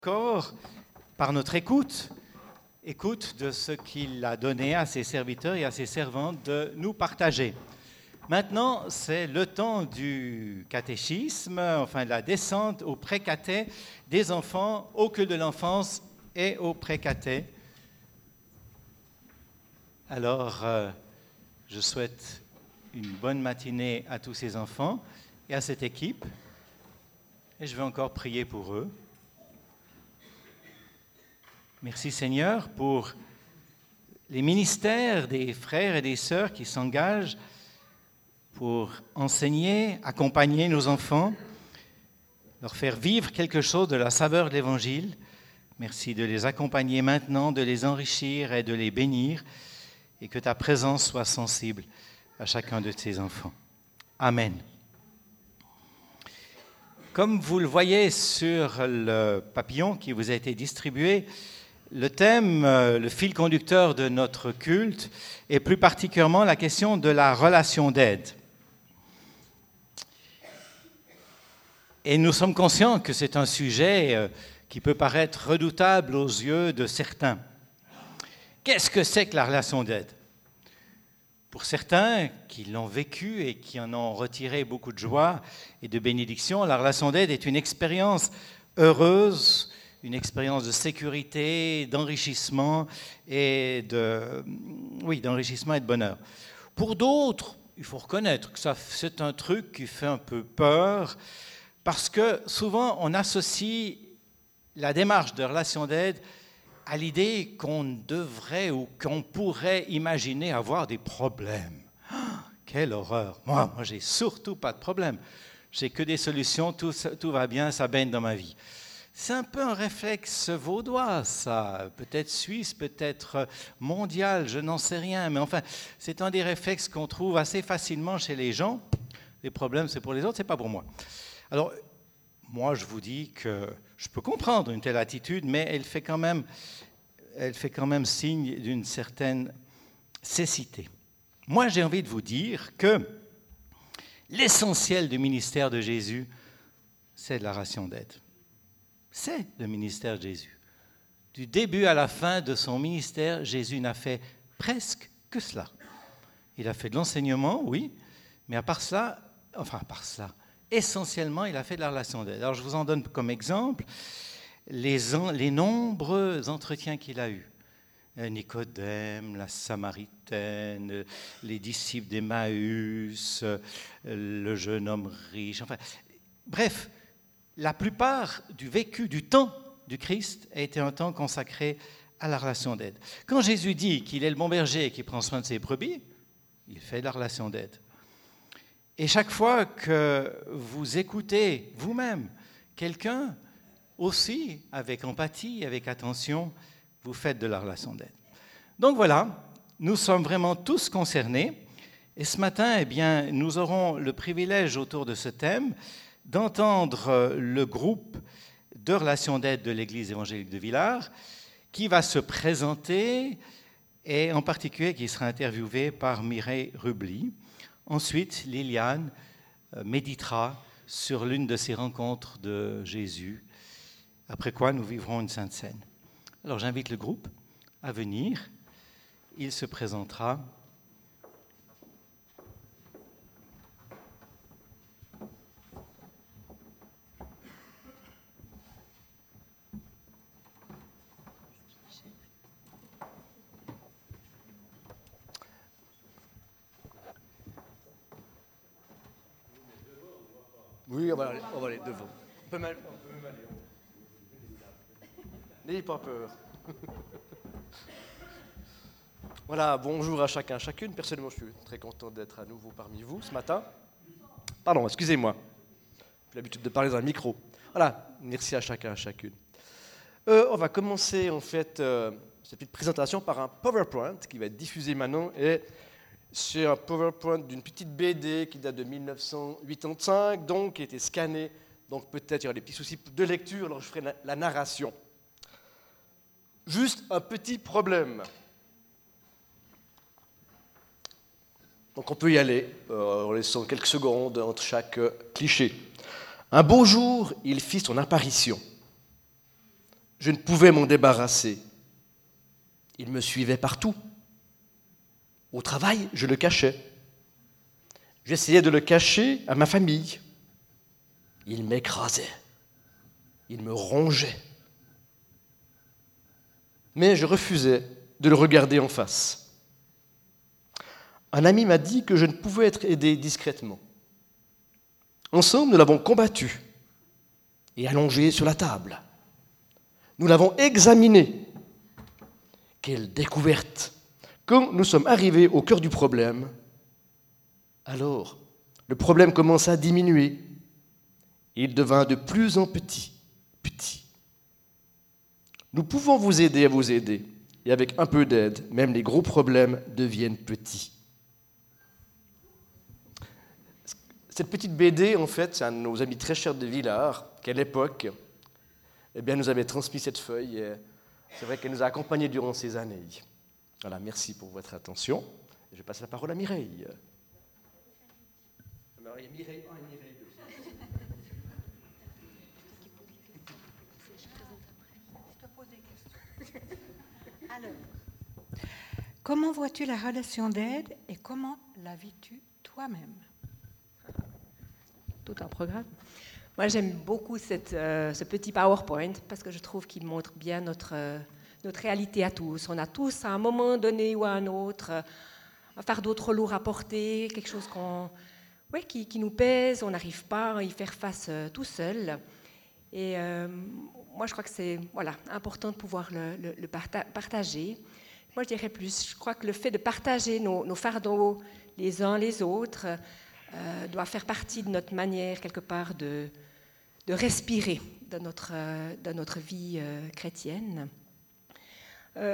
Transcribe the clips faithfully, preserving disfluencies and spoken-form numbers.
Encore par notre écoute, écoute de ce qu'il a donné à ses serviteurs et à ses servantes de nous partager. Maintenant, c'est le temps du catéchisme, enfin de la descente au pré-caté des enfants au culte de l'enfance et au pré-caté. Alors, euh, je souhaite une bonne matinée à tous ces enfants et à cette équipe. Et je vais encore prier pour eux. Merci Seigneur pour les ministères des frères et des sœurs qui s'engagent pour enseigner, accompagner nos enfants, leur faire vivre quelque chose de la saveur de l'Évangile. Merci de les accompagner maintenant, de les enrichir et de les bénir, et que ta présence soit sensible à chacun de tes enfants. Amen. Comme vous le voyez sur le papillon qui vous a été distribué, le thème, le fil conducteur de notre culte est plus particulièrement la question de la relation d'aide. Et nous sommes conscients que c'est un sujet qui peut paraître redoutable aux yeux de certains. Qu'est-ce que c'est que la relation d'aide ? Pour certains qui l'ont vécu et qui en ont retiré beaucoup de joie et de bénédiction, la relation d'aide est une expérience heureuse, une expérience de sécurité, d'enrichissement et de, oui, d'enrichissement et de bonheur. Pour d'autres, il faut reconnaître que ça, c'est un truc qui fait un peu peur parce que souvent on associe la démarche de relation d'aide à l'idée qu'on devrait ou qu'on pourrait imaginer avoir des problèmes. Oh, quelle horreur! Moi, moi, j'ai surtout pas de problème. J'ai que des solutions, tout, tout va bien, ça baigne dans ma vie. C'est un peu un réflexe vaudois, ça. Peut-être suisse, peut-être mondial, je n'en sais rien. Mais enfin, c'est un des réflexes qu'on trouve assez facilement chez les gens. Les problèmes, c'est pour les autres, c'est pas pour moi. Alors, moi, je vous dis que je peux comprendre une telle attitude, mais elle fait quand même, elle fait quand même signe d'une certaine cécité. Moi, j'ai envie de vous dire que l'essentiel du ministère de Jésus, c'est de la ration d'aide. C'est le ministère de Jésus. Du début à la fin de son ministère, Jésus n'a fait presque que cela. Il a fait de l'enseignement, oui, mais à part cela, enfin à part cela, essentiellement, il a fait de la relation d'aide. Alors je vous en donne comme exemple les, en, les nombreux entretiens qu'il a eus. Nicodème, la Samaritaine, les disciples d'Emmaüs, le jeune homme riche, enfin, bref, la plupart du vécu, du temps du Christ a été un temps consacré à la relation d'aide. Quand Jésus dit qu'il est le bon berger et qu'il prend soin de ses brebis, il fait de la relation d'aide. Et chaque fois que vous écoutez vous-même quelqu'un, aussi avec empathie, avec attention, vous faites de la relation d'aide. Donc voilà, nous sommes vraiment tous concernés. Et ce matin, eh bien, nous aurons le privilège autour de ce thème d'entendre le groupe de relations d'aide de l'Église évangélique de Villars qui va se présenter et en particulier qui sera interviewé par Mireille Rubly. Ensuite, Liliane méditera sur l'une de ces rencontres de Jésus, après quoi nous vivrons une sainte scène. Alors j'invite le groupe à venir. Il se présentera. Oui, on va aller, on va aller devant. On peut même, on peut même aller. N'ayez pas peur. Voilà, bonjour à chacun, chacune. Personnellement, je suis très content d'être à nouveau parmi vous ce matin. Pardon, excusez-moi. J'ai l'habitude de parler dans un micro. Voilà, merci à chacun, chacune. Euh, on va commencer en fait euh, cette petite présentation par un PowerPoint qui va être diffusé maintenant. Et c'est un PowerPoint d'une petite B D qui date de mille neuf cent quatre-vingt-cinq, donc qui a été scannée. Donc peut-être il y aura des petits soucis de lecture, alors je ferai la, la narration. Juste un petit problème. Donc on peut y aller, euh, en laissant quelques secondes entre chaque euh, cliché. Un beau jour, il fit son apparition. Je ne pouvais m'en débarrasser. Il me suivait partout. Au travail, je le cachais. J'essayais de le cacher à ma famille. Il m'écrasait. Il me rongeait. Mais je refusais de le regarder en face. Un ami m'a dit que je ne pouvais être aidé discrètement. Ensemble, nous l'avons combattu et allongé sur la table. Nous l'avons examiné. Quelle découverte! Quand nous sommes arrivés au cœur du problème, alors le problème commença à diminuer. Il devint de plus en petit, petit. Nous pouvons vous aider à vous aider. Et avec un peu d'aide, même les gros problèmes deviennent petits. Cette petite B D, en fait, c'est un de nos amis très chers de Villars, qui à l'époque eh bien, nous avait transmis cette feuille. Et c'est vrai qu'elle nous a accompagnés durant ces années. Voilà, merci pour votre attention. Je passe la parole à Mireille. Alors, il y a Mireille un et Mireille deux. Alors, comment vois-tu la relation d'aide et comment la vis-tu toi-même? Tout un programme. Moi, j'aime beaucoup cette, euh, ce petit PowerPoint parce que je trouve qu'il montre bien notre, euh, notre réalité à tous. On a tous, à un moment donné ou à un autre, euh, un fardeau trop lourd à porter, quelque chose qu'on, ouais, qui, qui nous pèse, on n'arrive pas à y faire face euh, tout seul. Et euh, moi, je crois que c'est voilà, important de pouvoir le, le, le parta- partager. Moi, je dirais plus, je crois que le fait de partager nos, nos fardeaux les uns les autres euh, doit faire partie de notre manière, quelque part, de, de respirer dans notre, euh, dans notre vie euh, chrétienne. Euh,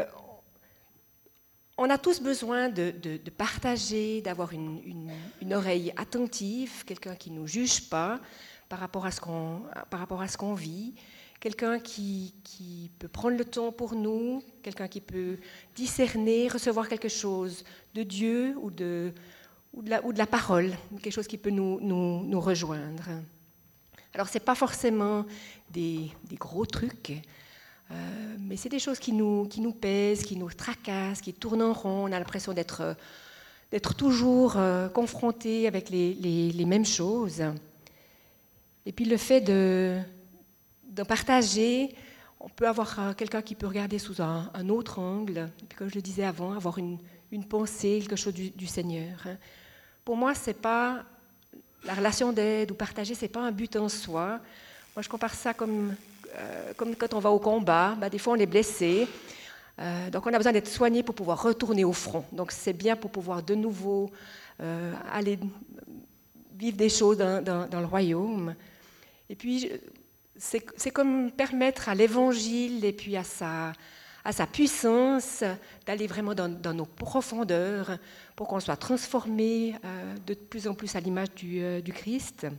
on a tous besoin de, de, de partager, d'avoir une, une, une oreille attentive, quelqu'un qui ne nous juge pas par rapport à ce qu'on, par rapport à ce qu'on vit, quelqu'un qui, qui peut prendre le temps pour nous, quelqu'un qui peut discerner, recevoir quelque chose de Dieu ou de, ou de, la, ou de la parole, quelque chose qui peut nous, nous, nous rejoindre. Alors, ce n'est pas forcément des, des gros trucs, euh, mais c'est des choses qui nous, qui nous pèsent, qui nous tracassent, qui tournent en rond. On a l'impression d'être, d'être toujours euh, confrontés avec les, les, les mêmes choses. Et puis le fait de, de partager, on peut avoir quelqu'un qui peut regarder sous un, un autre angle, et puis comme je le disais avant, avoir une, une pensée, quelque chose du, du Seigneur. Pour moi, c'est pas la relation d'aide ou partager, c'est pas un but en soi. Moi, je compare ça comme, euh, comme quand on va au combat. Ben, des fois, on est blessé, euh, donc on a besoin d'être soigné pour pouvoir retourner au front. Donc c'est bien pour pouvoir de nouveau euh, aller vivre des choses dans, dans, dans le royaume. Et puis, c'est, c'est comme permettre à l'Évangile et puis à sa, à sa puissance d'aller vraiment dans, dans nos profondeurs pour qu'on soit transformé euh, de plus en plus à l'image du, euh, du Christ.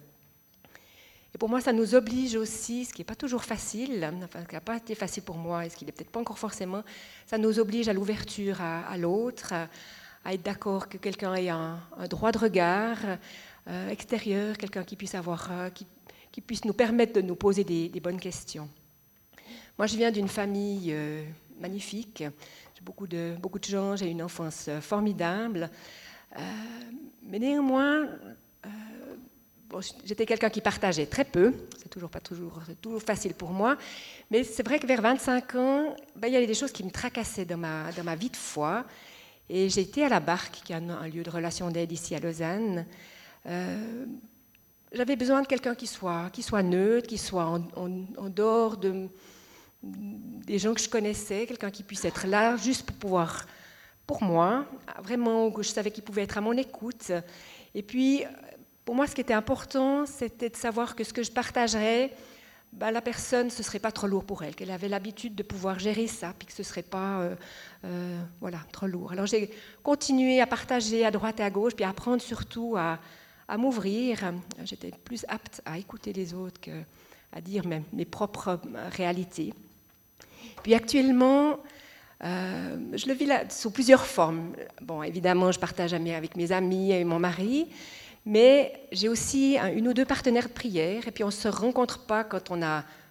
Et pour moi, ça nous oblige aussi, ce qui n'est pas toujours facile, enfin, ce qui n'a pas été facile pour moi et ce qui n'est peut-être pas encore forcément, ça nous oblige à l'ouverture à, à l'autre, à, à être d'accord que quelqu'un ait un, un droit de regard euh, extérieur, quelqu'un qui puisse avoir... Euh, qui, qui puisse nous permettre de nous poser des, des bonnes questions. Moi, je viens d'une famille euh, magnifique, j'ai beaucoup de, beaucoup de gens, j'ai une enfance euh, formidable, euh, mais néanmoins, euh, bon, j'étais quelqu'un qui partageait très peu, c'est toujours pas toujours, c'est toujours facile pour moi, mais c'est vrai que vers vingt-cinq ans, ben, il y avait des choses qui me tracassaient dans ma, dans ma vie de foi, et j'ai été à la Barque, qui est un, un lieu de relation d'aide ici à Lausanne. Euh, J'avais besoin de quelqu'un qui soit, qui soit neutre, qui soit en, en, en dehors de, des gens que je connaissais, quelqu'un qui puisse être là juste pour pouvoir, pour moi, vraiment, que je savais qu'il pouvait être à mon écoute. Et puis, pour moi, ce qui était important, c'était de savoir que ce que je partagerais, ben, la personne, ce ne serait pas trop lourd pour elle, qu'elle avait l'habitude de pouvoir gérer ça, puis que ce ne serait pas euh, euh, voilà, trop lourd. Alors j'ai continué à partager à droite et à gauche, puis à apprendre surtout à... à m'ouvrir. J'étais plus apte à écouter les autres qu'à dire mes, mes propres réalités. Puis actuellement, euh, je le vis là, sous plusieurs formes. Bon, évidemment, je partage avec mes amis et mon mari, mais j'ai aussi un, une ou deux partenaires de prière, et puis on ne se rencontre pas quand on a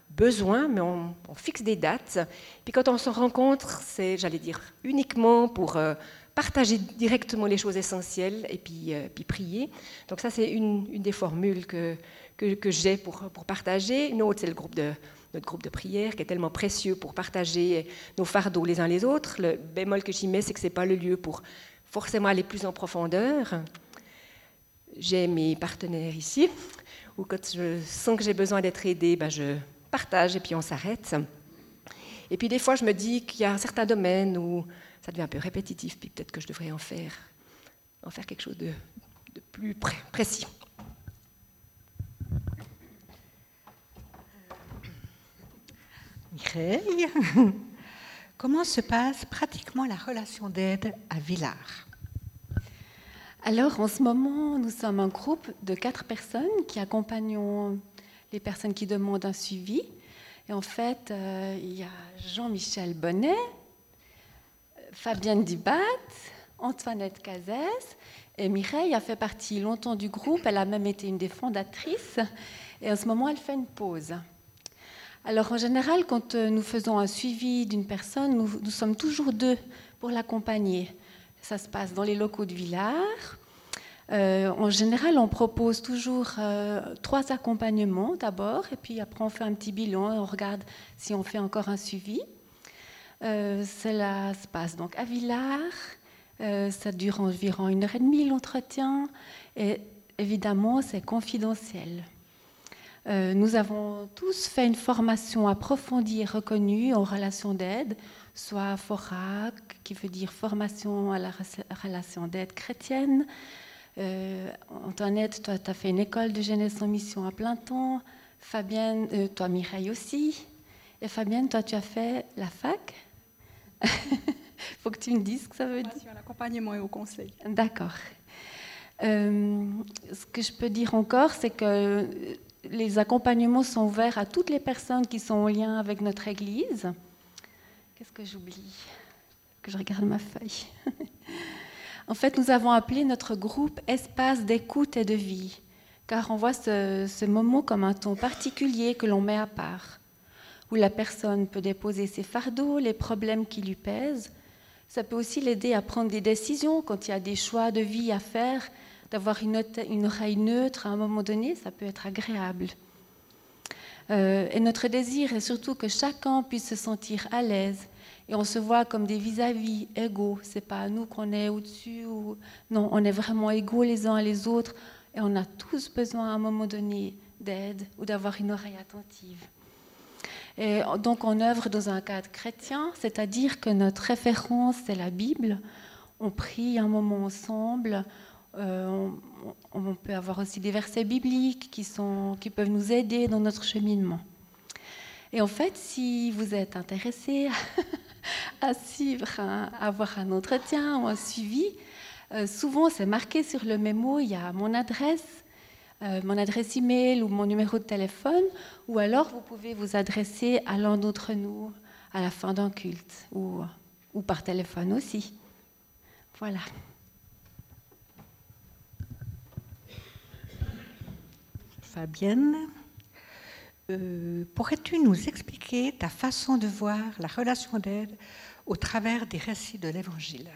besoin, mais on, on fixe des dates. Puis quand on se rencontre, c'est, j'allais dire, uniquement pour euh, partager directement les choses essentielles et puis, euh, puis prier. Donc ça, c'est une, une des formules que, que, que j'ai pour, pour partager. Une autre, c'est le groupe de, notre groupe de prière qui est tellement précieux pour partager nos fardeaux les uns les autres. Le bémol que j'y mets, c'est que ce n'est pas le lieu pour forcément aller plus en profondeur. J'ai mes partenaires ici, où quand je sens que j'ai besoin d'être aidée, ben je partage et puis on s'arrête. Et puis des fois, je me dis qu'il y a certains domaines où ça devient un peu répétitif, puis peut-être que je devrais en faire, en faire quelque chose de, de plus pré- précis. Mireille, comment se passe pratiquement la relation d'aide à Villars? Alors, en ce moment, nous sommes un groupe de quatre personnes qui accompagnons les personnes qui demandent un suivi. Et en fait, euh, il y a Jean-Michel Bonnet, Fabienne Dubat, Antoinette Cazès, et Mireille a fait partie longtemps du groupe. Elle a même été une des fondatrices. Et en ce moment, elle fait une pause. Alors, en général, quand nous faisons un suivi d'une personne, nous, nous sommes toujours deux pour l'accompagner. Ça se passe dans les locaux de Villars. Euh, en général, on propose toujours euh, trois accompagnements d'abord, et puis après on fait un petit bilan et on regarde si on fait encore un suivi. Euh, cela se passe donc à Villars. Euh, ça dure environ une heure et demie l'entretien, et évidemment c'est confidentiel. Euh, nous avons tous fait une formation approfondie et reconnue en relation d'aide, soit FORAC, qui veut dire formation à la relation d'aide chrétienne. Euh, Antoinette, toi, tu as fait une école de jeunesse en mission à plein temps. Fabienne, euh, toi, Mireille aussi. Et Fabienne, toi, tu as fait la fac. Il faut que tu me dises ce que ça veut dire. À l'accompagnement et au conseil. D'accord. Euh, ce que je peux dire encore, c'est que les accompagnements sont ouverts à toutes les personnes qui sont en lien avec notre Église. Qu'est-ce que j'oublie? Que je regarde ma feuille. En fait, nous avons appelé notre groupe « Espace d'écoute et de vie », car on voit ce, ce moment comme un temps particulier que l'on met à part, où la personne peut déposer ses fardeaux, les problèmes qui lui pèsent. Ça peut aussi l'aider à prendre des décisions quand il y a des choix de vie à faire, d'avoir une, une oreille neutre à un moment donné, ça peut être agréable. Euh, et notre désir est surtout que chacun puisse se sentir à l'aise et on se voit comme des vis-à-vis égaux. C'est pas à nous qu'on est au-dessus, ou... non, on est vraiment égaux les uns les autres et on a tous besoin à un moment donné d'aide ou d'avoir une oreille attentive. Et donc on œuvre dans un cadre chrétien, c'est-à-dire que notre référence c'est la Bible. On prie un moment ensemble. Euh, on, on peut avoir aussi des versets bibliques qui, sont, qui peuvent nous aider dans notre cheminement. Et en fait, si vous êtes intéressé à suivre, un, à avoir un entretien ou un suivi, euh, souvent c'est marqué sur le mémo, il y a mon adresse, euh, mon adresse email ou mon numéro de téléphone, ou alors vous pouvez vous adresser à l'un d'entre nous à la fin d'un culte, ou, ou par téléphone aussi. Voilà. Fabienne, euh, pourrais-tu nous expliquer ta façon de voir la relation d'aide au travers des récits de l'Évangile?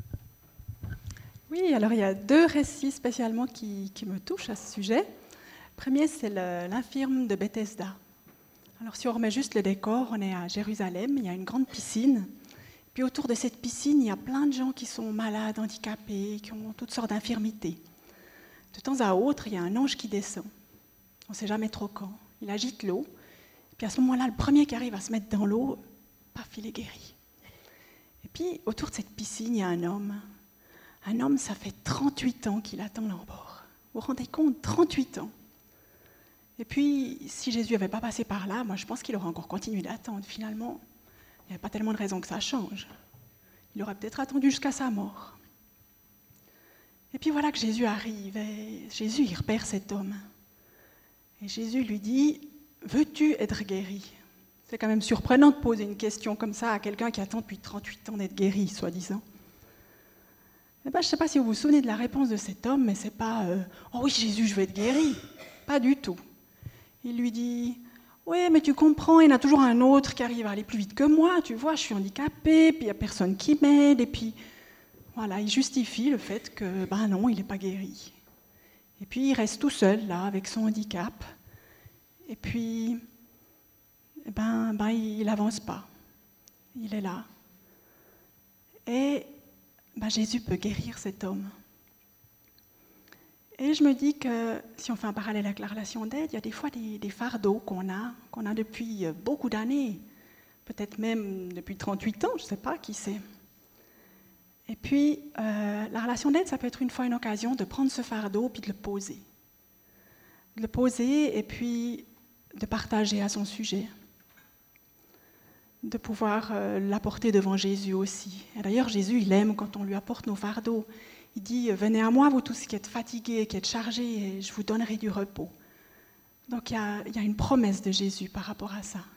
Oui, alors il y a deux récits spécialement qui, qui me touchent à ce sujet. Le premier, c'est le, l'infirme de Bethesda. Alors si on remet juste le décor, on est à Jérusalem, il y a une grande piscine. Puis autour de cette piscine, il y a plein de gens qui sont malades, handicapés, qui ont toutes sortes d'infirmités. De temps à autre, il y a un ange qui descend. On ne sait jamais trop quand. Il agite l'eau. Puis à ce moment-là, le premier qui arrive à se mettre dans l'eau, paf, il est guéri. Et puis, autour de cette piscine, il y a un homme. Un homme, ça fait trente-huit ans qu'il attend là en bord. Vous vous rendez compte, trente-huit ans. Et puis, si Jésus n'avait pas passé par là, moi je pense qu'il aurait encore continué d'attendre. Finalement, il n'y avait pas tellement de raison que ça change. Il aurait peut-être attendu jusqu'à sa mort. Et puis voilà que Jésus arrive. Et Jésus, il repère cet homme. Et Jésus lui dit, veux-tu être guéri? C'est quand même surprenant de poser une question comme ça à quelqu'un qui attend depuis trente-huit ans d'être guéri, soi-disant. Eh ben, je ne sais pas si vous vous souvenez de la réponse de cet homme, mais ce n'est pas euh, « Oh oui, Jésus, je veux être guéri ». Pas du tout. Il lui dit Oui, mais tu comprends, il y en a toujours un autre qui arrive à aller plus vite que moi, tu vois, je suis handicapée, puis il n'y a personne qui m'aide, et puis voilà, il justifie le fait que, ben non, il n'est pas guéri. Et puis il reste tout seul, là, avec son handicap, et puis, eh ben, ben il n'avance pas, il est là. Et ben, Jésus peut guérir cet homme. Et je me dis que, si on fait un parallèle avec la relation d'aide, il y a des fois des, des fardeaux qu'on a, qu'on a depuis beaucoup d'années, peut-être même depuis trente-huit ans, je ne sais pas, qui sait. Et puis, euh, la relation d'aide, ça peut être une fois une occasion de prendre ce fardeau puis de le poser. De le poser et puis de partager à son sujet. De pouvoir euh, l'apporter devant Jésus aussi. Et d'ailleurs, Jésus, il aime quand on lui apporte nos fardeaux. Il dit, venez à moi, vous tous qui êtes fatigués, qui êtes chargés, et je vous donnerai du repos. Donc il y a, il y a une promesse de Jésus par rapport à ça.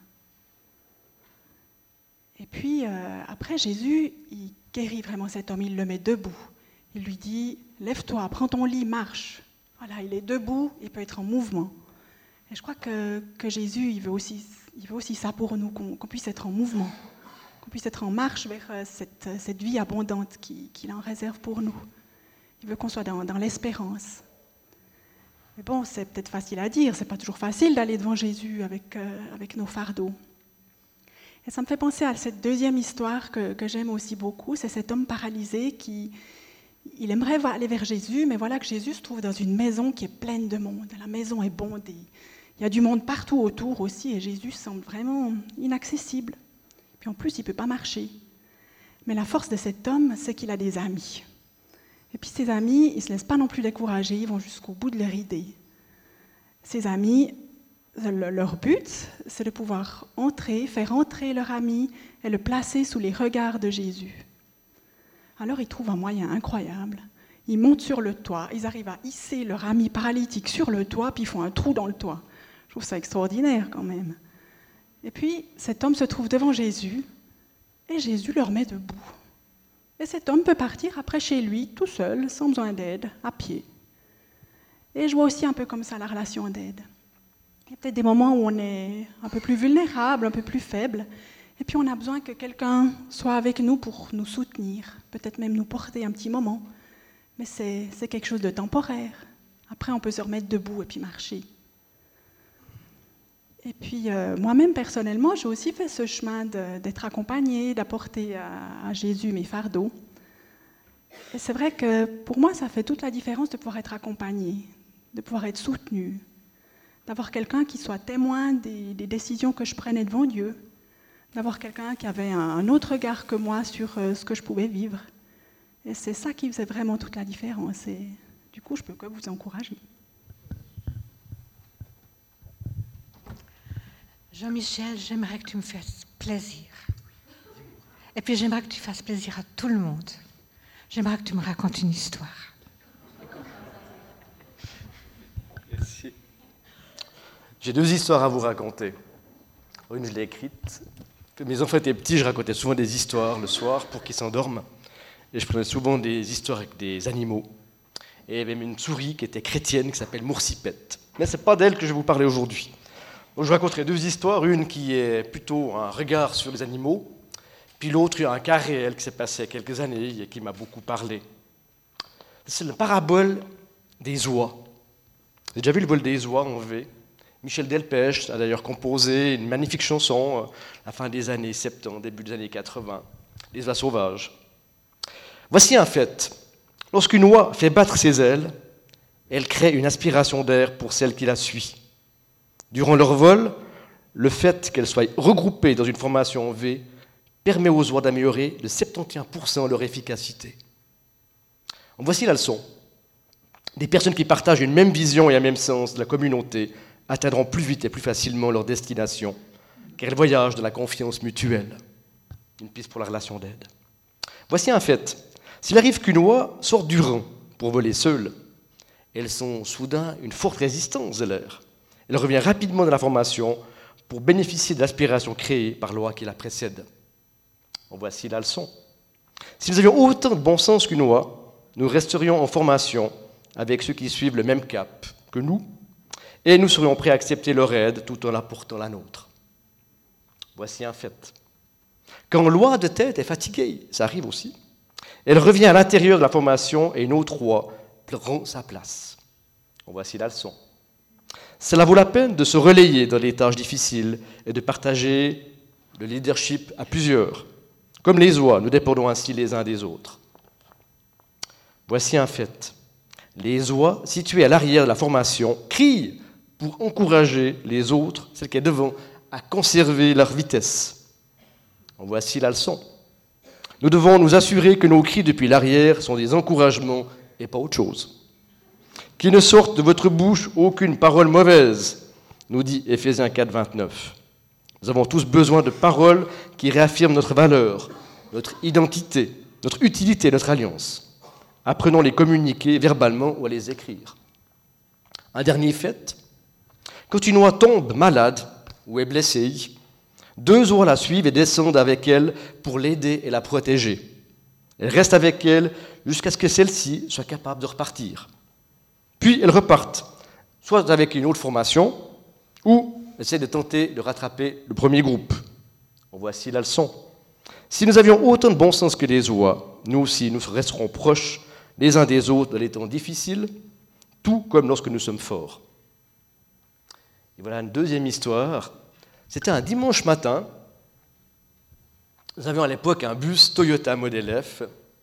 Et puis, euh, après, Jésus, il guérit vraiment cet homme, il le met debout. Il lui dit, lève-toi, prends ton lit, marche. Voilà, il est debout, il peut être en mouvement. Et je crois que, que Jésus, il veut, aussi, il veut aussi ça pour nous, qu'on, qu'on puisse être en mouvement, qu'on puisse être en marche vers cette, cette vie abondante qu'il, qu'il en réserve pour nous. Il veut qu'on soit dans, dans l'espérance. Mais bon, c'est peut-être facile à dire, c'est pas toujours facile d'aller devant Jésus avec, euh, avec nos fardeaux. Et ça me fait penser à cette deuxième histoire que, que j'aime aussi beaucoup, c'est cet homme paralysé qui il aimerait aller vers Jésus, mais voilà que Jésus se trouve dans une maison qui est pleine de monde. La maison est bondée. Il y a du monde partout autour aussi, et Jésus semble vraiment inaccessible. Puis en plus, il ne peut pas marcher. Mais la force de cet homme, c'est qu'il a des amis. Et puis ses amis, ils ne se laissent pas non plus décourager, ils vont jusqu'au bout de leur idée. Ses amis, leur but, c'est de pouvoir entrer, faire entrer leur ami et le placer sous les regards de Jésus. Alors ils trouvent un moyen incroyable. Ils montent sur le toit, ils arrivent à hisser leur ami paralytique sur le toit, puis ils font un trou dans le toit. Je trouve ça extraordinaire quand même. Et puis cet homme se trouve devant Jésus, et Jésus le remet debout. Et cet homme peut partir après chez lui, tout seul, sans besoin d'aide, à pied. Et je vois aussi un peu comme ça la relation d'aide. Il y a peut-être des moments où on est un peu plus vulnérable, un peu plus faible, et puis on a besoin que quelqu'un soit avec nous pour nous soutenir, peut-être même nous porter un petit moment. Mais c'est, c'est quelque chose de temporaire. Après, on peut se remettre debout et puis marcher. Et puis, euh, moi-même, personnellement, j'ai aussi fait ce chemin de, d'être accompagnée, d'apporter à, à Jésus mes fardeaux. Et c'est vrai que pour moi, ça fait toute la différence de pouvoir être accompagnée, de pouvoir être soutenue, d'avoir quelqu'un qui soit témoin des, des décisions que je prenais devant Dieu, d'avoir quelqu'un qui avait un, un autre regard que moi sur euh, ce que je pouvais vivre. Et c'est ça qui faisait vraiment toute la différence. Et du coup, je peux que vous encourager. Jean-Michel, j'aimerais que tu me fasses plaisir. Et puis j'aimerais que tu fasses plaisir à tout le monde. J'aimerais que tu me racontes une histoire. Merci. J'ai deux histoires à vous raconter. Une, je l'ai écrite. Quand mes enfants étaient petits, je racontais souvent des histoires le soir pour qu'ils s'endorment. Et je prenais souvent des histoires avec des animaux. Et il y avait même une souris qui était chrétienne, qui s'appelle Moursipette. Mais ce n'est pas d'elle que je vais vous parler aujourd'hui. Donc, je raconterai deux histoires, une qui est plutôt un regard sur les animaux, puis l'autre, il y a un cas réel qui s'est passé il y a quelques années et qui m'a beaucoup parlé. C'est la parabole des oies. Vous avez déjà vu le vol des oies en V? Michel Delpech a d'ailleurs composé une magnifique chanson à la fin des années soixante-dix, début des années quatre-vingts, Les oies sauvages. Voici un fait. Lorsqu'une oie fait battre ses ailes, elle crée une aspiration d'air pour celle qui la suit. Durant leur vol, le fait qu'elles soient regroupées dans une formation en V permet aux oies d'améliorer de soixante et onze pour cent leur efficacité. Donc voici la leçon. Des personnes qui partagent une même vision et un même sens de la communauté atteindront plus vite et plus facilement leur destination, car elles voyagent dans la confiance mutuelle. Une piste pour la relation d'aide. Voici un fait. S'il arrive qu'une oie sorte du rang pour voler seule, elles sont soudain une forte résistance de l'air. Elle revient rapidement dans la formation pour bénéficier de l'aspiration créée par l'oie qui la précède. En voici la leçon. Si nous avions autant de bon sens qu'une oie, nous resterions en formation avec ceux qui suivent le même cap que nous, et nous serions prêts à accepter leur aide tout en apportant la nôtre. Voici un fait. Quand loi de tête est fatiguée, ça arrive aussi, elle revient à l'intérieur de la formation et une autre roi prend sa place. Voici la leçon. Cela vaut la peine de se relayer dans les tâches difficiles et de partager le leadership à plusieurs. Comme les oies, nous dépendons ainsi les uns des autres. Voici un fait. Les oies, situées à l'arrière de la formation, crient pour encourager les autres, celles qui sont devant, à conserver leur vitesse. Voici la leçon. Nous devons nous assurer que nos cris depuis l'arrière sont des encouragements et pas autre chose. Qu'il ne sorte de votre bouche aucune parole mauvaise, nous dit Éphésiens quatre, vingt-neuf. Nous avons tous besoin de paroles qui réaffirment notre valeur, notre identité, notre utilité, notre alliance. Apprenons à les communiquer verbalement ou à les écrire. Un dernier fait, quand une oie tombe malade ou est blessée, deux oies la suivent et descendent avec elle pour l'aider et la protéger. Elles restent avec elle jusqu'à ce que celle-ci soit capable de repartir. Puis elles repartent, soit avec une autre formation, ou essaient de tenter de rattraper le premier groupe. Voici la leçon. Si nous avions autant de bon sens que les oies, nous aussi nous resterons proches les uns des autres dans les temps difficiles, tout comme lorsque nous sommes forts. Et voilà une deuxième histoire. C'était un dimanche matin. Nous avions à l'époque un bus Toyota Model F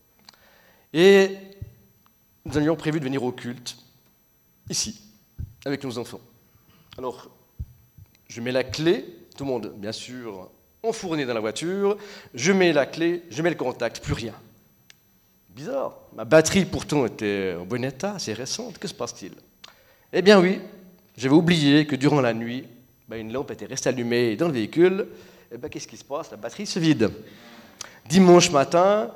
et nous avions prévu de venir au culte, ici, avec nos enfants. Alors, je mets la clé, tout le monde, bien sûr, enfourné dans la voiture, je mets la clé, je mets le contact, plus rien. Bizarre, ma batterie pourtant était en bon état, assez récente, que se passe-t-il? Eh bien oui, j'avais oublié que durant la nuit, ben, une lampe était restée allumée dans le véhicule. Eh ben, qu'est-ce qui se passe? La batterie se vide. Dimanche matin,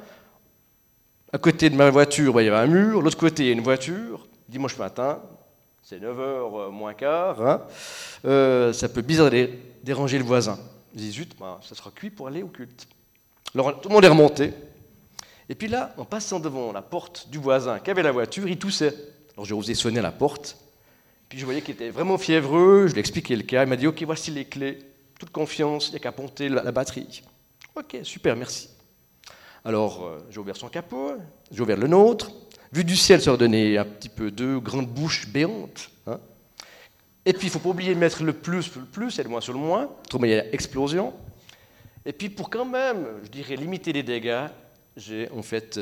à côté de ma voiture, ben, il y avait un mur, l'autre côté, il y a une voiture. Dimanche matin, c'est neuf heures moins quart, hein. euh, ça peut bizarre de déranger le voisin. Je dis, zut, ben, ça sera cuit pour aller au culte. Alors tout le monde est remonté. Et puis là, en passant devant la porte du voisin qui avait la voiture, il toussait. Alors j'ai osé sonner à la porte. Puis je voyais qu'il était vraiment fiévreux, je lui ai expliqué le cas. Il m'a dit, ok, voici les clés, toute confiance, il n'y a qu'à ponter la, la batterie. Ok, super, merci. Alors euh, j'ai ouvert son capot, j'ai ouvert le nôtre. Vue du ciel, ça leur donnait un petit peu deux grandes bouches béantes. Hein. Et puis il ne faut pas oublier de mettre le plus, le plus et le moins sur le moins, autrement il y a explosion. Et puis pour quand même, je dirais, limiter les dégâts, j'ai en fait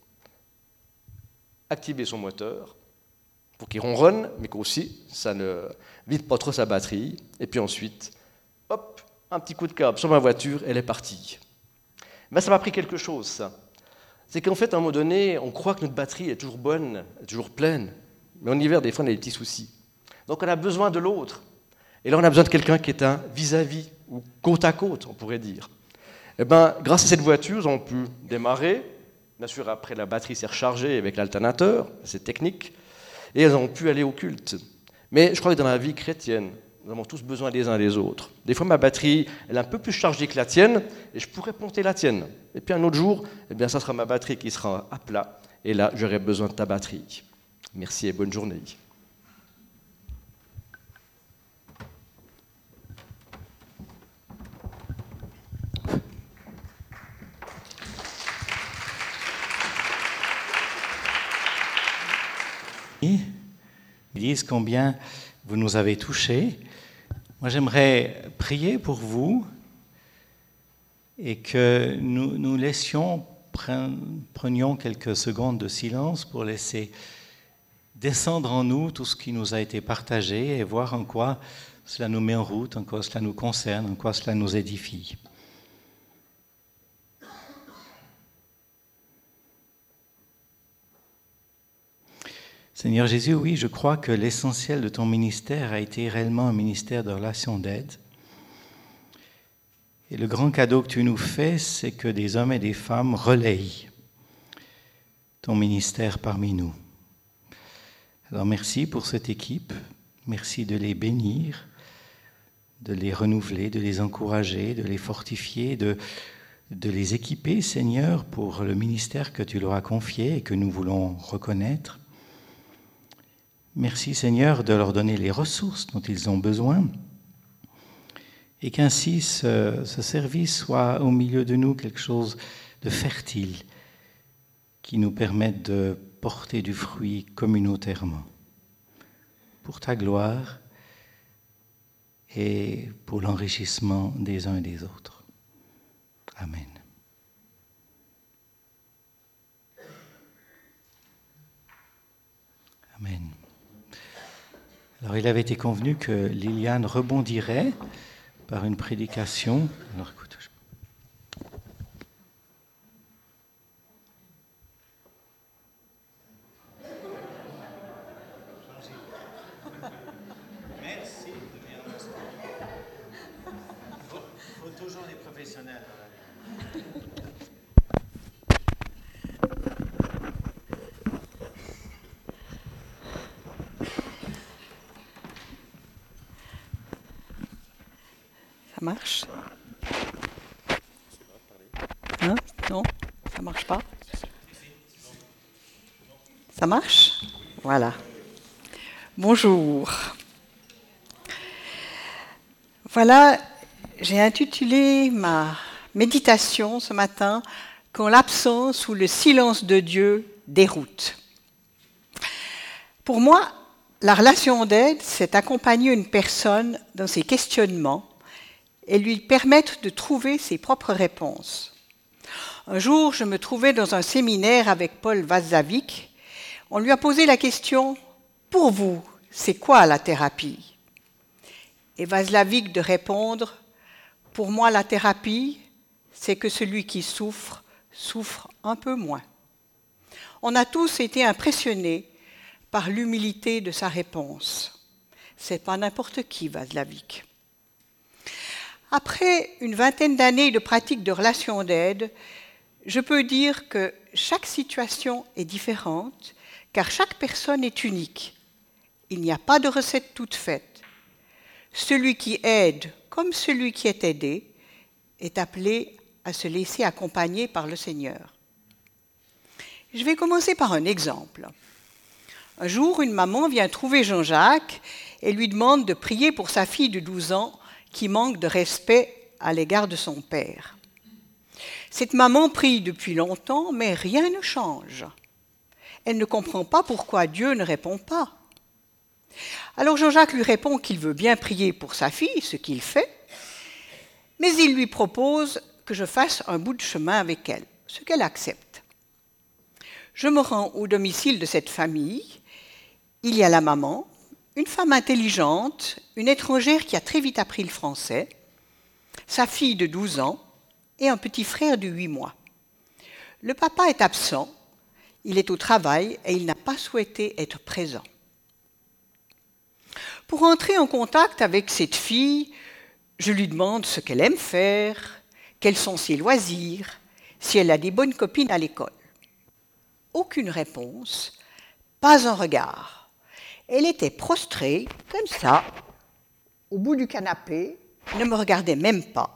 activé son moteur pour qu'il ronronne, mais qu'aussi ça ne vide pas trop sa batterie. Et puis ensuite, hop, un petit coup de câble sur ma voiture, elle est partie. Mais ça m'a appris quelque chose, ça. C'est qu'en fait, à un moment donné, on croit que notre batterie est toujours bonne, est toujours pleine. Mais en hiver, des fois, on a des petits soucis. Donc on a besoin de l'autre. Et là, on a besoin de quelqu'un qui est un vis-à-vis, ou côte à côte, on pourrait dire. Eh ben, grâce à cette voiture, ils ont pu démarrer. Bien sûr, après, la batterie s'est rechargée avec l'alternateur, c'est technique. Et elles ont pu aller au culte. Mais je crois que dans la vie chrétienne, nous avons tous besoin les uns des autres. Des fois, ma batterie, elle est un peu plus chargée que la tienne, et je pourrais ponter la tienne. Et puis un autre jour, eh bien, ça sera ma batterie qui sera à plat, et là, j'aurai besoin de ta batterie. Merci et bonne journée. Ils disent combien vous nous avez touchés. Moi, j'aimerais prier pour vous et que nous, nous laissions, prenions quelques secondes de silence pour laisser descendre en nous tout ce qui nous a été partagé et voir en quoi cela nous met en route, en quoi cela nous concerne, en quoi cela nous édifie. Seigneur Jésus, oui, je crois que l'essentiel de ton ministère a été réellement un ministère de relation d'aide. Et le grand cadeau que tu nous fais, c'est que des hommes et des femmes relayent ton ministère parmi nous. Alors merci pour cette équipe, merci de les bénir, de les renouveler, de les encourager, de les fortifier, de, de les équiper, Seigneur, pour le ministère que tu leur as confié et que nous voulons reconnaître. Merci Seigneur de leur donner les ressources dont ils ont besoin et qu'ainsi ce, ce service soit au milieu de nous quelque chose de fertile qui nous permette de porter du fruit communautairement pour ta gloire et pour l'enrichissement des uns et des autres. Amen. Amen. Alors, il avait été convenu que Liliane rebondirait par une prédication. Alors, écoute, je... Merci de bien rester. Il faut, faut toujours les professionnels. Ça marche? Hein? Non? Ça marche pas? Ça marche? Voilà. Bonjour. Voilà, j'ai intitulé ma méditation ce matin « Quand l'absence ou le silence de Dieu déroute ». Pour moi, la relation d'aide, c'est accompagner une personne dans ses questionnements et lui permettre de trouver ses propres réponses. Un jour, je me trouvais dans un séminaire avec Paul Watzlawick. On lui a posé la question « Pour vous, c'est quoi la thérapie ?» Et Watzlawick de répondre « Pour moi, la thérapie, c'est que celui qui souffre, souffre un peu moins. » On a tous été impressionnés par l'humilité de sa réponse. C'est pas n'importe qui, Watzlawick. Après une vingtaine d'années de pratique de relations d'aide, je peux dire que chaque situation est différente, car chaque personne est unique. Il n'y a pas de recette toute faite. Celui qui aide, comme celui qui est aidé, est appelé à se laisser accompagner par le Seigneur. Je vais commencer par un exemple. Un jour, une maman vient trouver Jean-Jacques et lui demande de prier pour sa fille de douze ans qui manque de respect à l'égard de son père. Cette maman prie depuis longtemps, mais rien ne change. Elle ne comprend pas pourquoi Dieu ne répond pas. Alors Jean-Jacques lui répond qu'il veut bien prier pour sa fille, ce qu'il fait, mais il lui propose que je fasse un bout de chemin avec elle, ce qu'elle accepte. Je me rends au domicile de cette famille. Il y a la maman, une femme intelligente, une étrangère qui a très vite appris le français, sa fille de douze ans et un petit frère de huit mois. Le papa est absent, il est au travail et il n'a pas souhaité être présent. Pour entrer en contact avec cette fille, je lui demande ce qu'elle aime faire, quels sont ses loisirs, si elle a des bonnes copines à l'école. Aucune réponse, pas un regard. Elle était prostrée, comme ça, au bout du canapé, ne me regardait même pas.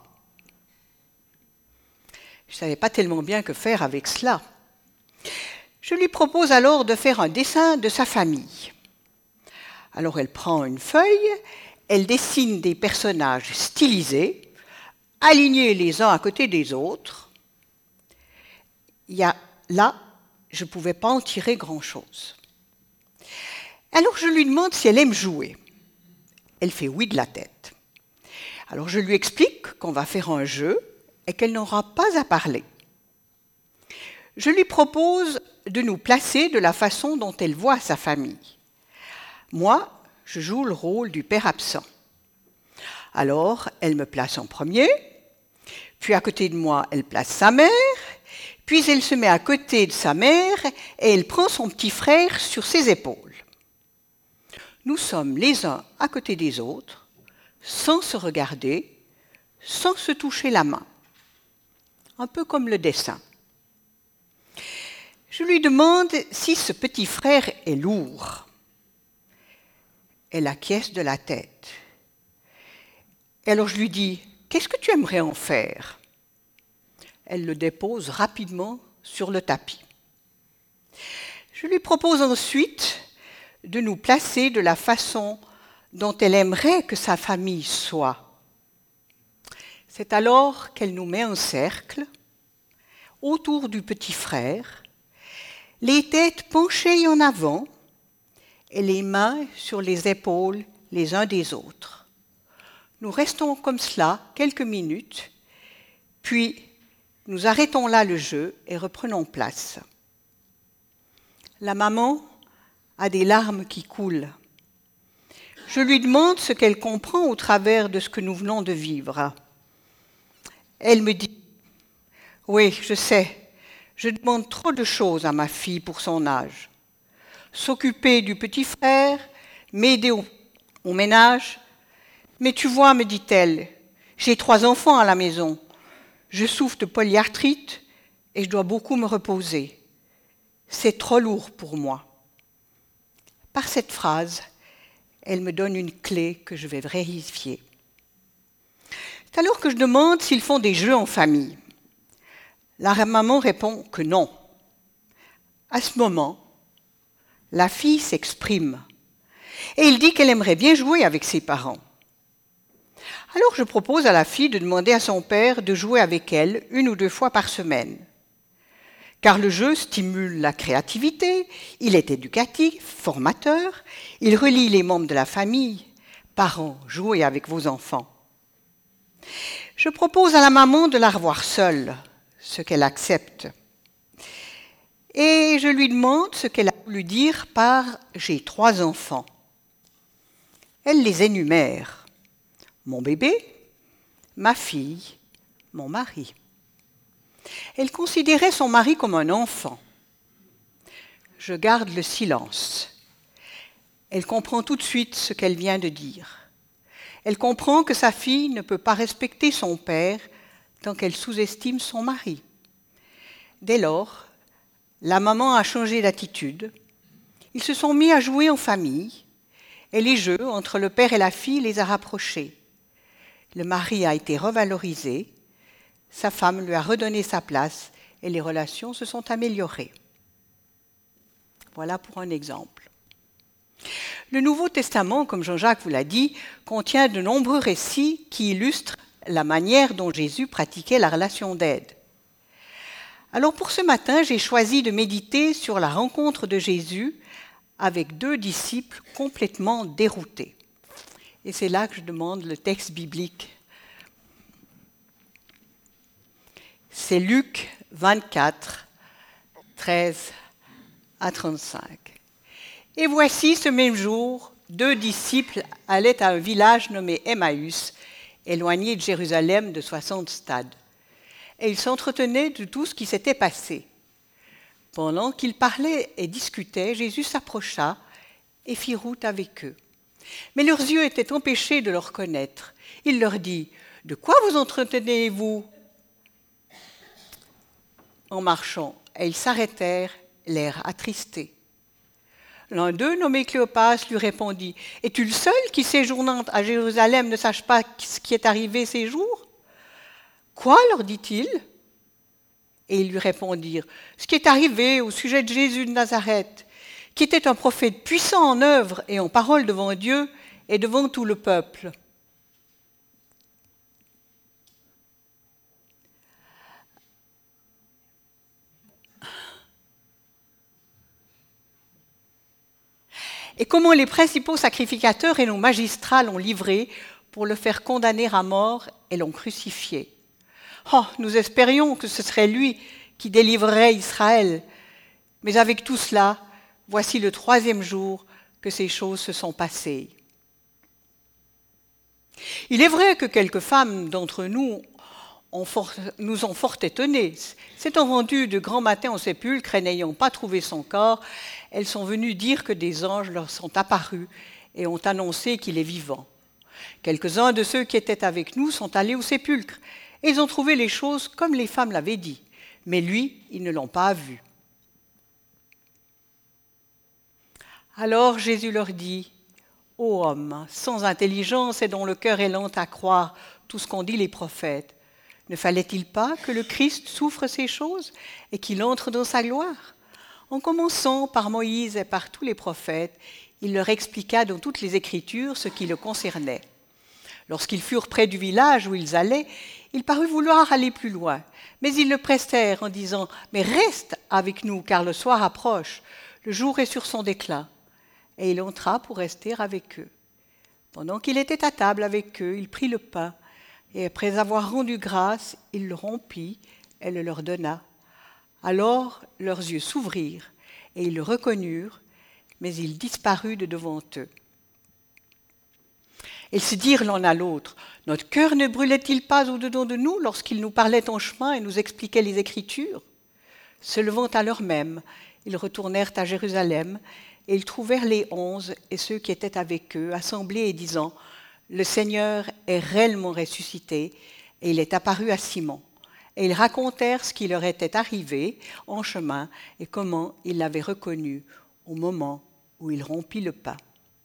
Je ne savais pas tellement bien que faire avec cela. Je lui propose alors de faire un dessin de sa famille. Alors elle prend une feuille, elle dessine des personnages stylisés, alignés les uns à côté des autres. Il y a, là, je ne pouvais pas en tirer grand-chose. Alors je lui demande si elle aime jouer. Elle fait oui de la tête. Alors je lui explique qu'on va faire un jeu et qu'elle n'aura pas à parler. Je lui propose de nous placer de la façon dont elle voit sa famille. Moi, je joue le rôle du père absent. Alors, elle me place en premier, puis à côté de moi, elle place sa mère, puis elle se met à côté de sa mère et elle prend son petit frère sur ses épaules. Nous sommes les uns à côté des autres, sans se regarder, sans se toucher la main. Un peu comme le dessin. Je lui demande si ce petit frère est lourd. Elle acquiesce de la tête. Et alors je lui dis, qu'est-ce que tu aimerais en faire? Elle le dépose rapidement sur le tapis. Je lui propose ensuite de nous placer de la façon dont elle aimerait que sa famille soit. C'est alors qu'elle nous met en cercle, autour du petit frère, les têtes penchées en avant et les mains sur les épaules les uns des autres. Nous restons comme cela quelques minutes, puis nous arrêtons là le jeu et reprenons place. La maman a des larmes qui coulent. Je lui demande ce qu'elle comprend au travers de ce que nous venons de vivre. Elle me dit « Oui, je sais, je demande trop de choses à ma fille pour son âge. S'occuper du petit frère, m'aider au, au ménage. Mais tu vois, me dit-elle, j'ai trois enfants à la maison. Je souffre de polyarthrite et je dois beaucoup me reposer. C'est trop lourd pour moi. » Par cette phrase, elle me donne une clé que je vais vérifier. C'est alors que je demande s'ils font des jeux en famille. La maman répond que non. À ce moment, la fille s'exprime et elle dit qu'elle aimerait bien jouer avec ses parents. Alors je propose à la fille de demander à son père de jouer avec elle une ou deux fois par semaine. Car le jeu stimule la créativité, il est éducatif, formateur, il relie les membres de la famille. Parents, jouez avec vos enfants. Je propose à la maman de la revoir seule, ce qu'elle accepte. Et je lui demande ce qu'elle a voulu dire par « j'ai trois enfants ». Elle les énumère. Mon bébé, ma fille, mon mari. Elle considérait son mari comme un enfant. Je garde le silence. Elle comprend tout de suite ce qu'elle vient de dire. Elle comprend que sa fille ne peut pas respecter son père tant qu'elle sous-estime son mari. Dès lors, la maman a changé d'attitude. Ils se sont mis à jouer en famille et les jeux entre le père et la fille les a rapprochés. Le mari a été revalorisé. Sa femme lui a redonné sa place et les relations se sont améliorées. Voilà pour un exemple. Le Nouveau Testament, comme Jean-Jacques vous l'a dit, contient de nombreux récits qui illustrent la manière dont Jésus pratiquait la relation d'aide. Alors pour ce matin, j'ai choisi de méditer sur la rencontre de Jésus avec deux disciples complètement déroutés. Et c'est là que je demande le texte biblique. C'est Luc vingt-quatre, treize à trente-cinq. Et voici ce même jour, deux disciples allaient à un village nommé Emmaüs, éloigné de Jérusalem de soixante stades. Et ils s'entretenaient de tout ce qui s'était passé. Pendant qu'ils parlaient et discutaient, Jésus s'approcha et fit route avec eux. Mais leurs yeux étaient empêchés de le reconnaître. Il leur dit « De quoi vous entretenez-vous » En marchant, et ils s'arrêtèrent, l'air attristé. L'un d'eux, nommé Cléopas, lui répondit « Es-tu le seul qui, séjournant à Jérusalem, ne sache pas ce qui est arrivé ces jours ?» « Quoi ?» leur dit-il. Et ils lui répondirent « Ce qui est arrivé au sujet de Jésus de Nazareth, qui était un prophète puissant en œuvre et en parole devant Dieu et devant tout le peuple. » Et comment les principaux sacrificateurs et nos magistrats l'ont livré pour le faire condamner à mort et l'ont crucifié. Oh, nous espérions que ce serait lui qui délivrerait Israël. Mais avec tout cela, voici le troisième jour que ces choses se sont passées. Il est vrai que quelques femmes d'entre nous ont fort, nous ont fort étonnés. S'étant rendues de grand matin au sépulcre et n'ayant pas trouvé son corps, elles sont venues dire que des anges leur sont apparus et ont annoncé qu'il est vivant. Quelques-uns de ceux qui étaient avec nous sont allés au sépulcre et ils ont trouvé les choses comme les femmes l'avaient dit. Mais lui, ils ne l'ont pas vu. Alors Jésus leur dit, « Ô homme, sans intelligence et dont le cœur est lent à croire tout ce qu'ont dit les prophètes, ne fallait-il pas que le Christ souffre ces choses et qu'il entre dans sa gloire ? En commençant par Moïse et par tous les prophètes, il leur expliqua dans toutes les Écritures ce qui le concernait. Lorsqu'ils furent près du village où ils allaient, il parut vouloir aller plus loin, mais ils le pressèrent en disant « Mais reste avec nous, car le soir approche, le jour est sur son déclin. » Et il entra pour rester avec eux. Pendant qu'il était à table avec eux, il prit le pain, et après avoir rendu grâce, il le rompit et le leur donna. Alors leurs yeux s'ouvrirent, et ils le reconnurent, mais il disparut de devant eux. Ils se dirent l'un à l'autre, « Notre cœur ne brûlait-il pas au-dedans de nous lorsqu'il nous parlait en chemin et nous expliquait les Écritures ?» Se levant à l'heure même, ils retournèrent à Jérusalem, et ils trouvèrent les onze et ceux qui étaient avec eux assemblés et disant, « Le Seigneur est réellement ressuscité, et il est apparu à Simon. » Et ils racontèrent ce qui leur était arrivé en chemin et comment ils l'avaient reconnu au moment où il rompit le pain.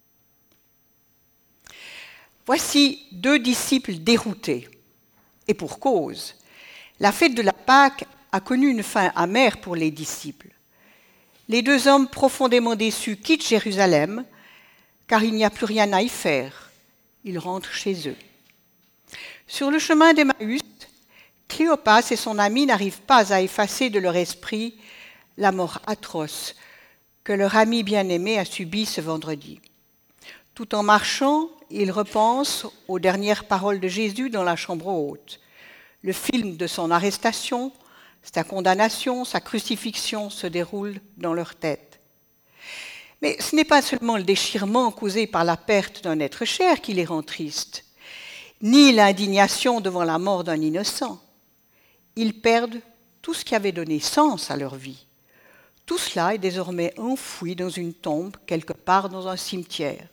Voici deux disciples déroutés, et pour cause. La fête de la Pâque a connu une fin amère pour les disciples. Les deux hommes profondément déçus quittent Jérusalem, car il n'y a plus rien à y faire. Ils rentrent chez eux. Sur le chemin d'Emmaüs, Cléopas et son ami n'arrivent pas à effacer de leur esprit la mort atroce que leur ami bien-aimé a subie ce vendredi. Tout en marchant, ils repensent aux dernières paroles de Jésus dans la chambre haute. Le film de son arrestation, sa condamnation, sa crucifixion se déroule dans leur tête. Mais ce n'est pas seulement le déchirement causé par la perte d'un être cher qui les rend tristes, ni l'indignation devant la mort d'un innocent. Ils perdent tout ce qui avait donné sens à leur vie. Tout cela est désormais enfoui dans une tombe quelque part dans un cimetière.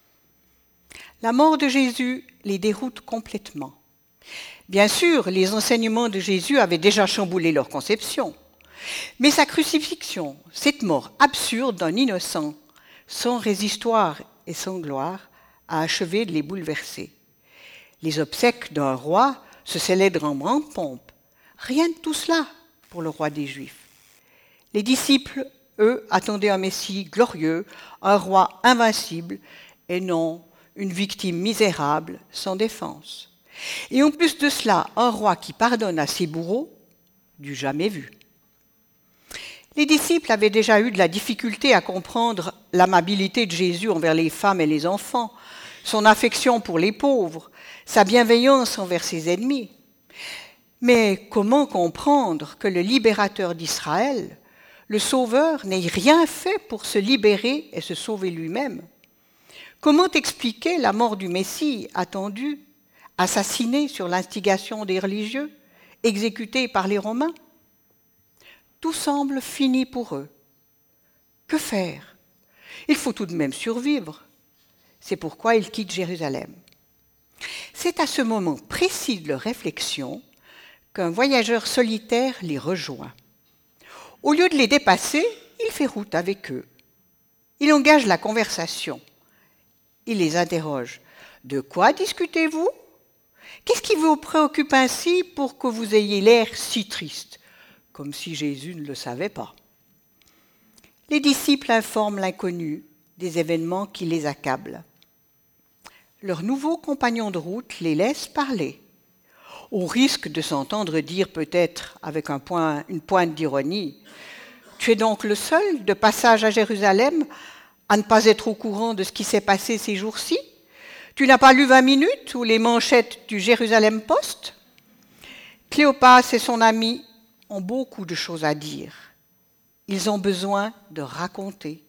La mort de Jésus les déroute complètement. Bien sûr, les enseignements de Jésus avaient déjà chamboulé leur conception. Mais sa crucifixion, cette mort absurde d'un innocent, sans résistoire et sans gloire, a achevé de les bouleverser. Les obsèques d'un roi se célèbrent en grande pompe. Rien de tout cela pour le roi des Juifs. Les disciples, eux, attendaient un Messie glorieux, un roi invincible, et non une victime misérable, sans défense. Et en plus de cela, un roi qui pardonne à ses bourreaux, du jamais vu. Les disciples avaient déjà eu de la difficulté à comprendre l'amabilité de Jésus envers les femmes et les enfants, son affection pour les pauvres, sa bienveillance envers ses ennemis. Mais comment comprendre que le libérateur d'Israël, le Sauveur, n'ait rien fait pour se libérer et se sauver lui-même? Comment expliquer la mort du Messie attendu, assassiné sur l'instigation des religieux, exécuté par les Romains? Tout semble fini pour eux. Que faire? Il faut tout de même survivre. C'est pourquoi ils quittent Jérusalem. C'est à ce moment précis de leur réflexion qu'un voyageur solitaire les rejoint. Au lieu de les dépasser, il fait route avec eux. Il engage la conversation. Il les interroge. « De quoi discutez-vous? Qu'est-ce qui vous préoccupe ainsi pour que vous ayez l'air si triste ?» Comme si Jésus ne le savait pas. Les disciples informent l'inconnu des événements qui les accablent. Leur nouveau compagnon de route les laisse parler. Au risque de s'entendre dire peut-être avec un point, une pointe d'ironie, « Tu es donc le seul de passage à Jérusalem à ne pas être au courant de ce qui s'est passé ces jours-ci? Tu n'as pas lu vingt minutes ou les manchettes du Jérusalem Post ?» Cléopas et son ami ont beaucoup de choses à dire. Ils ont besoin de raconter.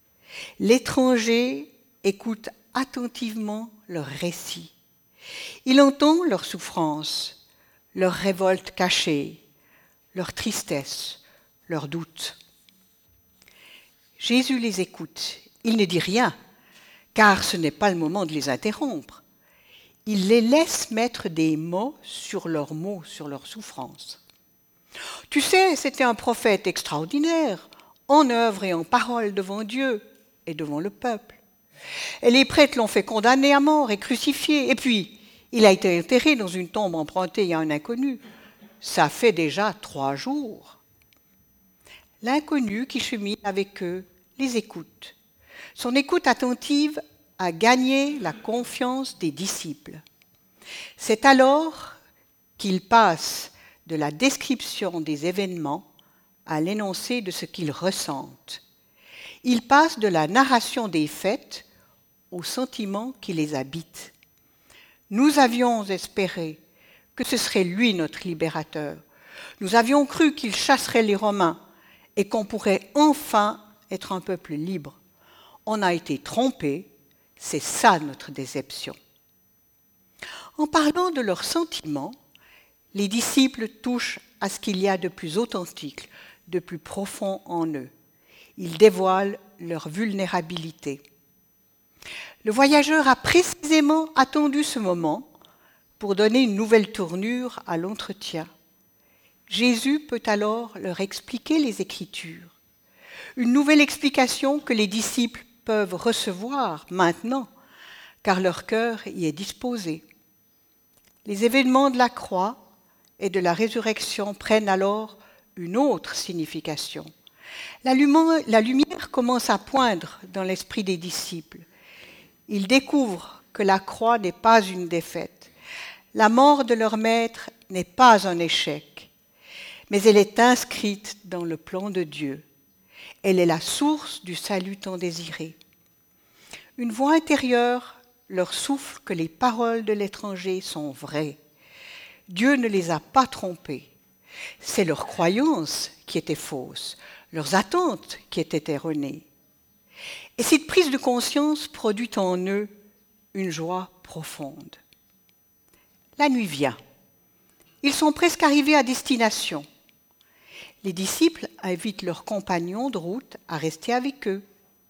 L'étranger écoute attentivement leur récit. Il entend leurs souffrances, leurs révoltes cachées, leur tristesse, leurs doutes. Jésus les écoute. Il ne dit rien, car ce n'est pas le moment de les interrompre. Il les laisse mettre des mots sur leurs mots, sur leurs souffrances. Tu sais, c'était un prophète extraordinaire, en œuvre et en parole devant Dieu et devant le peuple. Et les prêtres l'ont fait condamner à mort et crucifié. Et puis, il a été enterré dans une tombe empruntée à un inconnu. Ça fait déjà trois jours. L'inconnu qui chemine avec eux les écoute. Son écoute attentive a gagné la confiance des disciples. C'est alors qu'il passe de la description des événements à l'énoncé de ce qu'ils ressentent. Il passe de la narration des faits aux sentiments qui les habitent. Nous avions espéré que ce serait lui notre libérateur. Nous avions cru qu'il chasserait les Romains et qu'on pourrait enfin être un peuple libre. On a été trompés, c'est ça notre déception. En parlant de leurs sentiments, les disciples touchent à ce qu'il y a de plus authentique, de plus profond en eux. Ils dévoilent leur vulnérabilité. Le voyageur a précisément attendu ce moment pour donner une nouvelle tournure à l'entretien. Jésus peut alors leur expliquer les Écritures. Une nouvelle explication que les disciples peuvent recevoir maintenant, car leur cœur y est disposé. Les événements de la croix et de la résurrection prennent alors une autre signification. La lumière, la lumière commence à poindre dans l'esprit des disciples. Ils découvrent que la croix n'est pas une défaite. La mort de leur maître n'est pas un échec, mais elle est inscrite dans le plan de Dieu. Elle est la source du salut tant désiré. Une voix intérieure leur souffle que les paroles de l'étranger sont vraies. Dieu ne les a pas trompés. C'est leur croyance qui était fausse, leurs attentes qui étaient erronées. Et cette prise de conscience produit en eux une joie profonde. La nuit vient. Ils sont presque arrivés à destination. Les disciples invitent leurs compagnons de route à rester avec eux.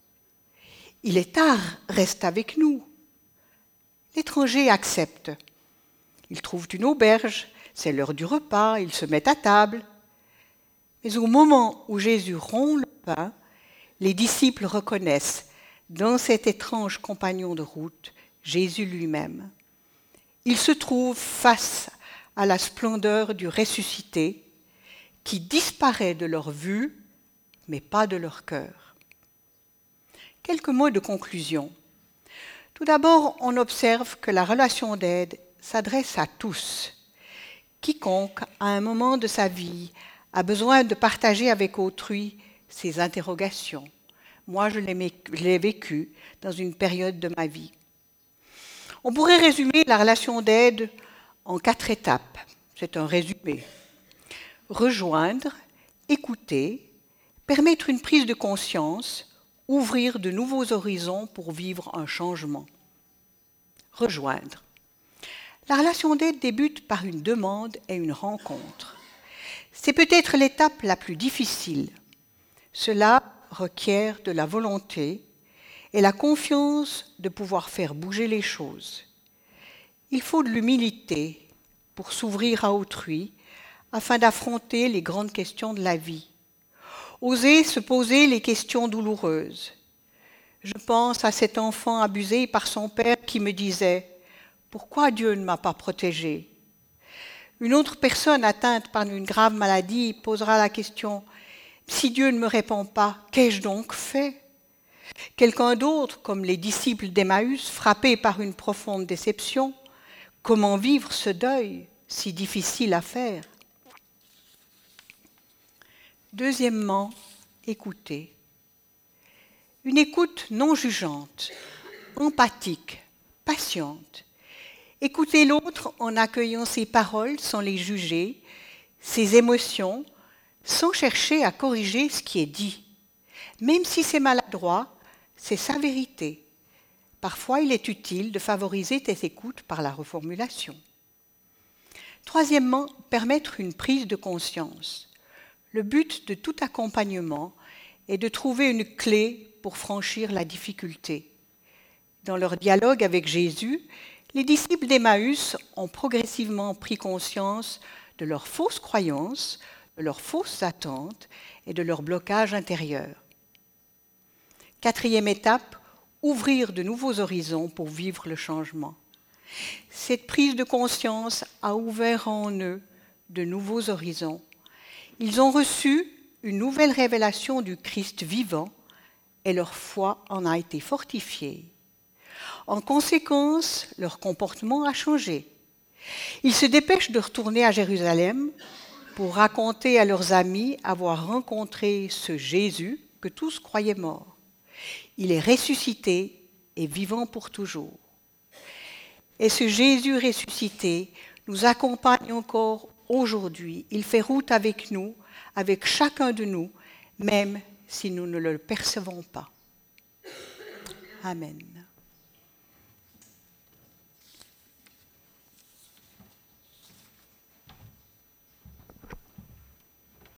« Il est tard, reste avec nous. » L'étranger accepte. Ils trouvent une auberge, c'est l'heure du repas, ils se mettent à table. Mais au moment où Jésus rompt le pain, les disciples reconnaissent dans cet étrange compagnon de route Jésus lui-même. Ils se trouvent face à la splendeur du ressuscité qui disparaît de leur vue, mais pas de leur cœur. Quelques mots de conclusion. Tout d'abord, on observe que la relation d'aide s'adresse à tous. Quiconque, à un moment de sa vie, a besoin de partager avec autrui ses interrogations. Moi, je l'ai vécu dans une période de ma vie. On pourrait résumer la relation d'aide en quatre étapes. C'est un résumé. Rejoindre, écouter, permettre une prise de conscience, ouvrir de nouveaux horizons pour vivre un changement. Rejoindre. La relation d'aide débute par une demande et une rencontre. C'est peut-être l'étape la plus difficile. Cela requiert de la volonté et la confiance de pouvoir faire bouger les choses. Il faut de l'humilité pour s'ouvrir à autrui afin d'affronter les grandes questions de la vie. Oser se poser les questions douloureuses. Je pense à cet enfant abusé par son père qui me disait « Pourquoi Dieu ne m'a pas protégé ?» Une autre personne atteinte par une grave maladie posera la question « Si Dieu ne me répond pas, qu'ai-je donc fait ?» Quelqu'un d'autre, comme les disciples d'Emmaüs, frappés par une profonde déception, comment vivre ce deuil si difficile à faire? Deuxièmement, écouter. Une écoute non jugeante, empathique, patiente. Écouter l'autre en accueillant ses paroles sans les juger, ses émotions, sans chercher à corriger ce qui est dit. Même si c'est maladroit, c'est sa vérité. Parfois, il est utile de favoriser tes écoutes par la reformulation. Troisièmement, permettre une prise de conscience. Le but de tout accompagnement est de trouver une clé pour franchir la difficulté. Dans leur dialogue avec Jésus, les disciples d'Emmaüs ont progressivement pris conscience de leurs fausses croyances, de leurs fausses attentes et de leur blocage intérieur. Quatrième étape, ouvrir de nouveaux horizons pour vivre le changement. Cette prise de conscience a ouvert en eux de nouveaux horizons. Ils ont reçu une nouvelle révélation du Christ vivant, et leur foi en a été fortifiée. En conséquence, leur comportement a changé. Ils se dépêchent de retourner à Jérusalem pour raconter à leurs amis avoir rencontré ce Jésus que tous croyaient mort. Il est ressuscité et vivant pour toujours. Et ce Jésus ressuscité nous accompagne encore aujourd'hui. Il fait route avec nous, avec chacun de nous, même si nous ne le percevons pas. Amen.